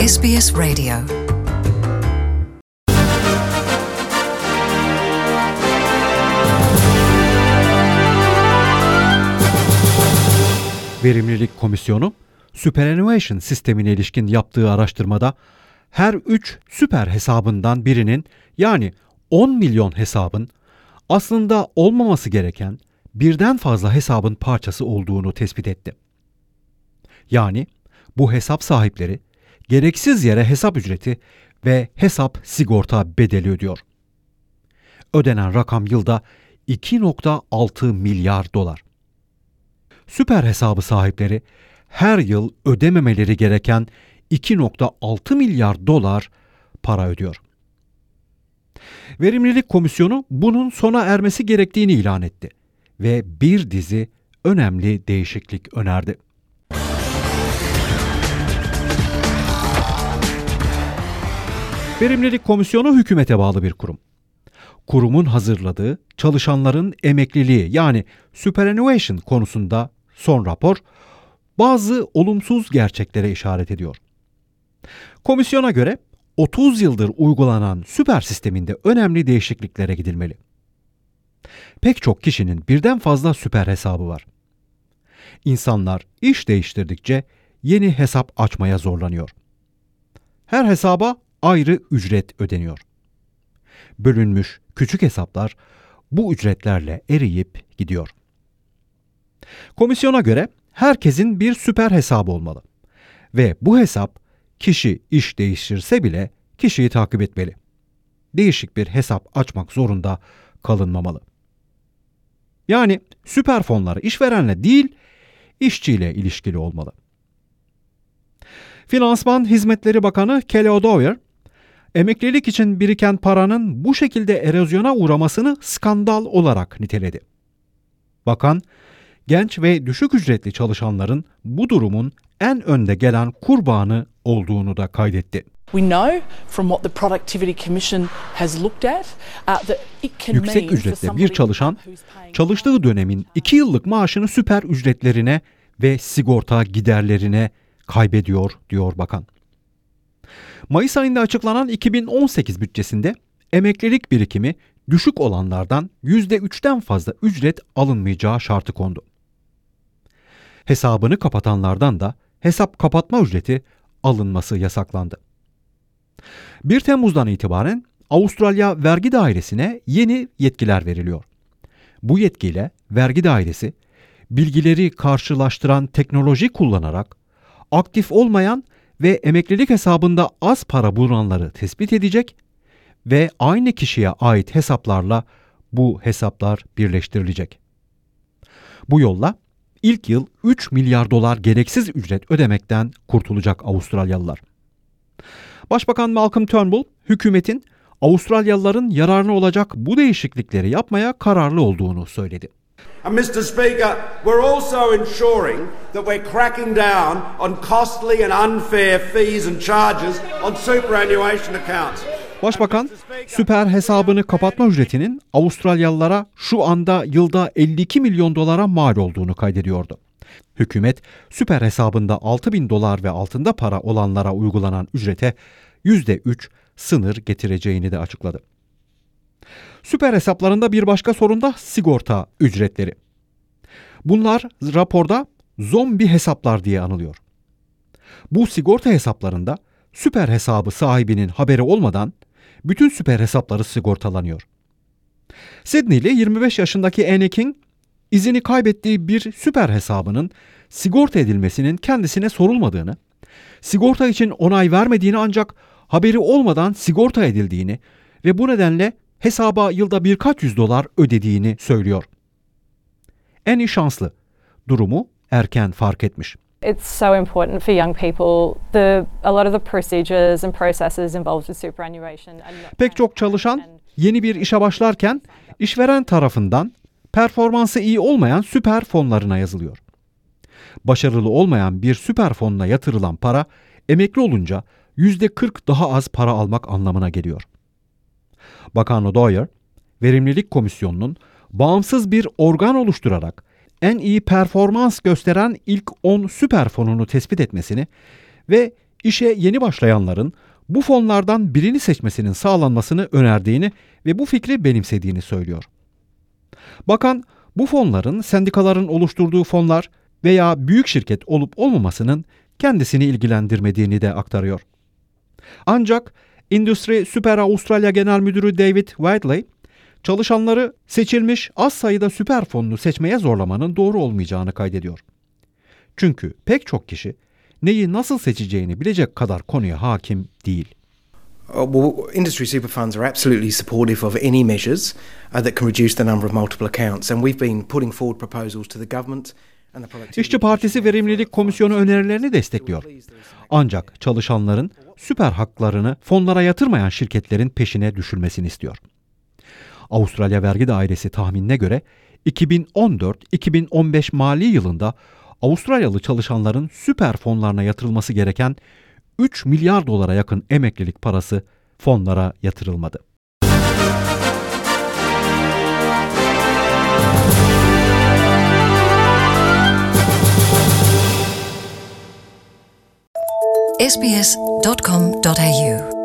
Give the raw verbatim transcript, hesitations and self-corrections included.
S B S Radio. Verimlilik Komisyonu, Superannuation sistemine ilişkin yaptığı araştırmada her üç süper hesabından birinin, yani on milyon hesabın aslında olmaması gereken birden fazla hesabın parçası olduğunu tespit etti. Yani bu hesap sahipleri gereksiz yere hesap ücreti ve hesap sigorta bedeli ödüyor. Ödenen rakam yılda iki virgül altı milyar dolar. Süper hesabı sahipleri her yıl ödememeleri gereken iki virgül altı milyar dolar para ödüyor. Verimlilik Komisyonu bunun sona ermesi gerektiğini ilan etti ve bir dizi önemli değişiklik önerdi. Verimlilik Komisyonu hükümete bağlı bir kurum. Kurumun hazırladığı çalışanların emekliliği, yani superannuation konusunda son rapor bazı olumsuz gerçeklere işaret ediyor. Komisyona göre otuz yıldır uygulanan süper sisteminde önemli değişikliklere gidilmeli. Pek çok kişinin birden fazla süper hesabı var. İnsanlar iş değiştirdikçe yeni hesap açmaya zorlanıyor. Her hesaba ayrı ücret ödeniyor. Bölünmüş küçük hesaplar bu ücretlerle eriyip gidiyor. Komisyona göre herkesin bir süper hesabı olmalı ve bu hesap kişi iş değiştirse bile kişiyi takip etmeli. Değişik bir hesap açmak zorunda kalınmamalı. Yani süper fonları işverenle değil, işçiyle ilişkili olmalı. Finansman Hizmetleri Bakanı Kelly O'Dwyer, emeklilik için biriken paranın bu şekilde erozyona uğramasını skandal olarak niteledi. Bakan, genç ve düşük ücretli çalışanların bu durumun en önde gelen kurbanı olduğunu da kaydetti. We know from what the Productivity Commission has looked at uh, that it can mean Yüksek for ücretli somebody bir çalışan, who's paying çalıştığı dönemin iki yıllık maaşını süper ücretlerine ve sigorta giderlerine kaybediyor, diyor bakan. Mayıs ayında açıklanan iki bin on sekiz bütçesinde emeklilik birikimi düşük olanlardan yüzde üçten fazla ücret alınmayacağı şartı kondu. Hesabını kapatanlardan da hesap kapatma ücreti alınması yasaklandı. bir Temmuz'dan itibaren Avustralya Vergi Dairesi'ne yeni yetkiler veriliyor. Bu yetkiyle vergi dairesi bilgileri karşılaştıran teknoloji kullanarak aktif olmayan ve emeklilik hesabında az para bulunanları tespit edecek ve aynı kişiye ait hesaplarla bu hesaplar birleştirilecek. Bu yolla ilk yıl üç milyar dolar gereksiz ücret ödemekten kurtulacak Avustralyalılar. Başbakan Malcolm Turnbull, hükümetin Avustralyalıların yararına olacak bu değişiklikleri yapmaya kararlı olduğunu söyledi. And Mister Speaker, we're also ensuring that we're cracking down on costly and unfair fees and charges on superannuation accounts. Başbakan, süper hesabını kapatma ücretinin Avustralyalılara şu anda yılda elli iki milyon dolara mal olduğunu kaydediyordu. Hükümet, süper hesabında altı bin dolar ve altında para olanlara uygulanan ücrete yüzde üç sınır getireceğini de açıkladı. Süper hesaplarında bir başka sorun da sigorta ücretleri. Bunlar raporda zombi hesaplar diye anılıyor. Bu sigorta hesaplarında süper hesabı sahibinin haberi olmadan bütün süper hesapları sigortalanıyor. Sydney'li yirmi beş yaşındaki Annie King, izini kaybettiği bir süper hesabının sigorta edilmesinin kendisine sorulmadığını, sigorta için onay vermediğini ancak haberi olmadan sigorta edildiğini ve bu nedenle hesaba yılda birkaç yüz dolar ödediğini söylüyor. Annie şanslı, durumu erken fark etmiş. It's so important for young people. The a lot of the procedures and processes involved with superannuation are not Pek çok çalışan yeni bir işe başlarken işveren tarafından performansı iyi olmayan süper fonlarına yazılıyor. Başarılı olmayan bir süper fonuna yatırılan para emekli olunca yüzde kırk daha az para almak anlamına geliyor. Bakan O'Dwyer, Verimlilik Komisyonu'nun bağımsız bir organ oluşturarak en iyi performans gösteren ilk on süper fonunu tespit etmesini ve işe yeni başlayanların bu fonlardan birini seçmesinin sağlanmasını önerdiğini ve bu fikri benimsediğini söylüyor. Bakan, bu fonların sendikaların oluşturduğu fonlar veya büyük şirket olup olmamasının kendisini ilgilendirmediğini de aktarıyor. Ancak Industry Süper Avustralya Genel Müdürü David Whiteley, çalışanları seçilmiş az sayıda süper fonunu seçmeye zorlamanın doğru olmayacağını kaydediyor. Çünkü pek çok kişi neyi nasıl seçeceğini bilecek kadar konuya hakim değil. Uh, well, industry super funds are absolutely supportive of any measures uh, that can reduce the number of multiple accounts, and we've been putting forward proposals to the government and the Productivity İşçi Partisi Verimlilik Komisyonu önerilerini destekliyor. Ancak çalışanların süper haklarını fonlara yatırmayan şirketlerin peşine düşülmesini istiyor. Avustralya Vergi Dairesi tahminine göre iki bin on dört iki bin on beş mali yılında Avustralyalı çalışanların süper fonlarına yatırılması gereken üç milyar dolara yakın emeklilik parası fonlara yatırılmadı. s b s dot com dot a u